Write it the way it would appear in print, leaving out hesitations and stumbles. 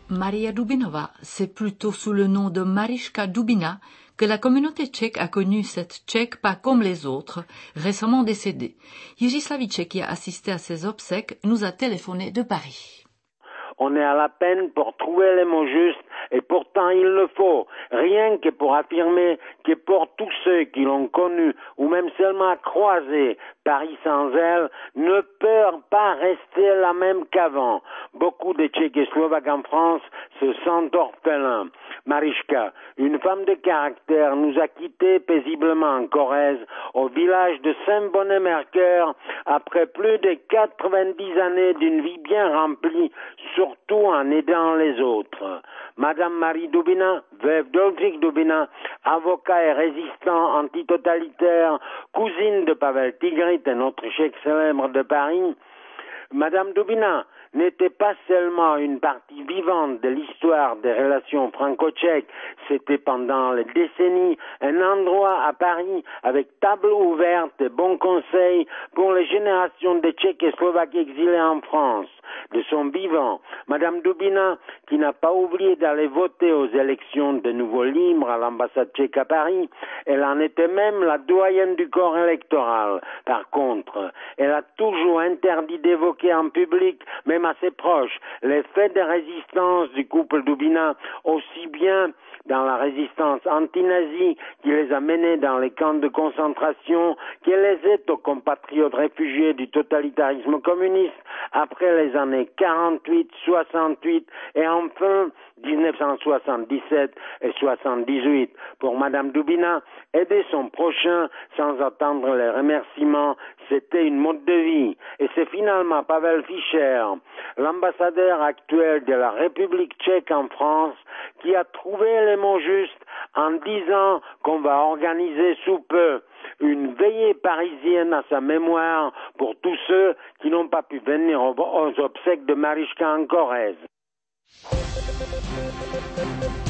Maria Dubinova, c'est plutôt sous le nom de Mariška Dubina que la communauté tchèque a connu cette tchèque pas comme les autres, récemment décédée. Jiří Slavíček, qui a assisté à ses obsèques, nous a téléphoné de Paris. On est à la peine pour trouver les mots justes, et pourtant il le faut, rien que pour affirmer que pour tous ceux qui l'ont connu, ou même seulement croisé, Paris sans elle, ne peut pas rester la même qu'avant. Beaucoup de Tchécoslovaques en France se sentent orphelins. Mariška, une femme de caractère, nous a quittés paisiblement en Corrèze, au village de Saint-Bonnet-Mercœur, après plus de 90 années d'une vie bien remplie, surtout en aidant les autres. Madame Marie Dubina, veuve d'Oldřich Dubina, avocat et résistant antitotalitaire, cousine de Pavel Tigrit, un autre chèque célèbre de Paris, Madame Dubina n'était pas seulement une partie vivante de l'histoire des relations franco-tchèques, c'était pendant les décennies un endroit à Paris avec table ouverte et bons conseils pour les générations de Tchécoslovaques exilés en France. De son vivant, Madame Dubina, qui n'a pas oublié d'aller voter aux élections de nouveau libres à l'ambassade tchèque à Paris, elle en était même la doyenne du corps électoral. Par contre, elle a toujours interdit d'évoquer en public, même à ses proches, les faits de résistance du couple Dubina, aussi bien dans la résistance anti-nazie qui les a menés dans les camps de concentration, qu'elle les aide aux compatriotes réfugiés du totalitarisme communiste après les années 48, 68 et enfin 1977 et 78. Pour Madame Dubina, aider son prochain sans attendre les remerciements, c'était une mode de vie. Et c'est finalement Pavel Fischer, l'ambassadeur actuel de la République tchèque en France, qui a trouvé les mots justes en disant qu'on va organiser sous peu une veillée parisienne à sa mémoire pour tous ceux qui n'ont pas pu venir aux obsèques de Mariška en Corrèze.